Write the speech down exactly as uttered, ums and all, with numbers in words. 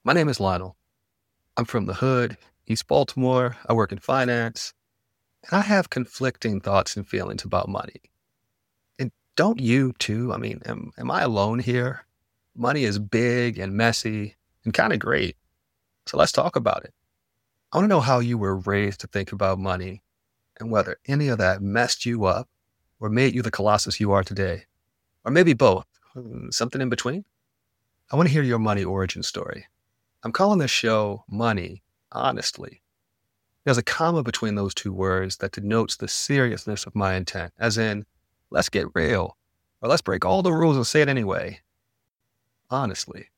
My name is Lionel. I'm from the hood, East Baltimore. I work in finance, and I have conflicting thoughts and feelings about money. And don't you too? I mean, am, am I alone here? Money is big and messy and kind of great. So let's talk about it. I want to know how you were raised to think about money and whether any of that messed you up or made you the colossus you are today. Or maybe both, Hmm, something in between. I want to hear your money origin story. I'm calling this show Money, Honestly. There's a comma between those two words that denotes the seriousness of my intent, as in, let's get real, or let's break all the rules and say it anyway. Honestly.